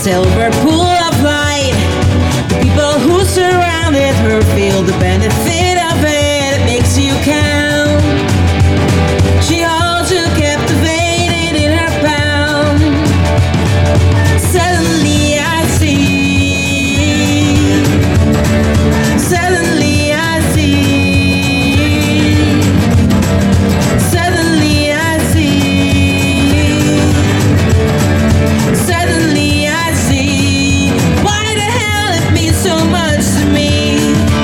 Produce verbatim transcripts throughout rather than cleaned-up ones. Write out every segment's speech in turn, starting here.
silver pool of light. The people who surrounded her feel the benefit of it. It makes you count. She holds you captivated in her palm. Suddenly I see. Suddenly I see. Suddenly I see. Suddenly I see. Why the hell it means so much to me.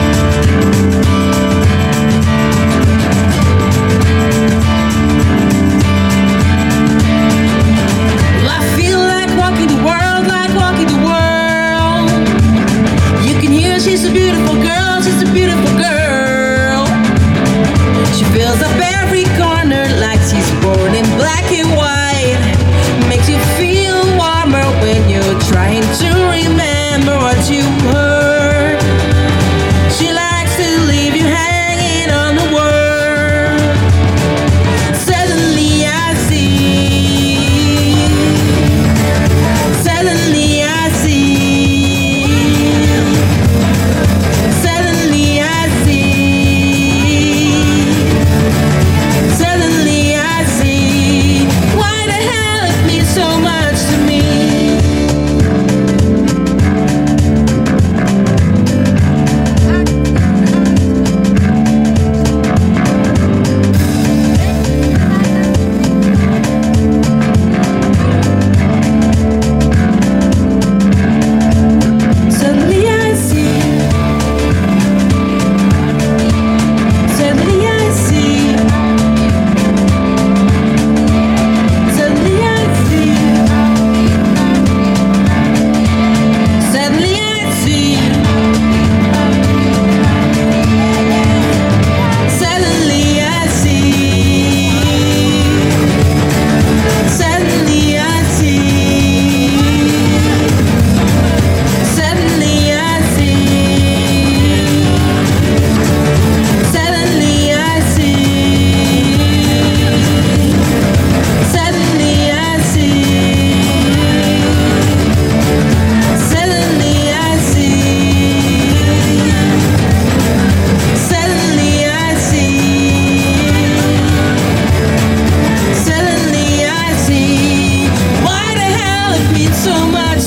Well, I feel like walking the world, like walking the world. You can hear she's a beautiful girl, she's a beautiful girl. She fills up every corner like she's born in black and white. Makes you feel warmer when you're trying to remember what you heard. She likes to leave you hanging on the word. Suddenly I see. Suddenly I see. Suddenly I see. Suddenly I see. Why the hell it means so much to me. Suddenly I see. Suddenly I see. Suddenly I see. Suddenly I see. Suddenly I see. Suddenly I see. Suddenly I see. Suddenly I see. Suddenly I see. Suddenly I see. Suddenly I see. Suddenly I see. Why the hell it means so much